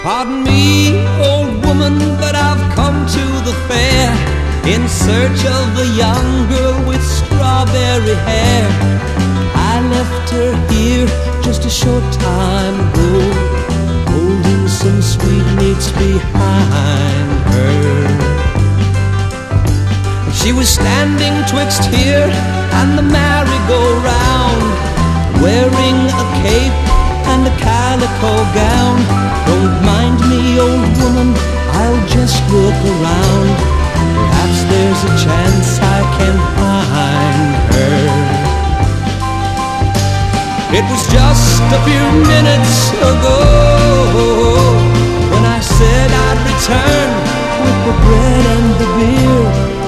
Pardon me, old woman, but I've come to the fair in search of a young girl with strawberry hair. I left her here just a short time ago, holding some sweetmeats behind her. She was standing twixt here and the merry-go-round, wearing a cape and a calico gown. Don't mind me, old woman, I'll just look around. Perhaps there's a chance I can find her. It was just a few minutes ago when I said I'd return with the bread and the beer.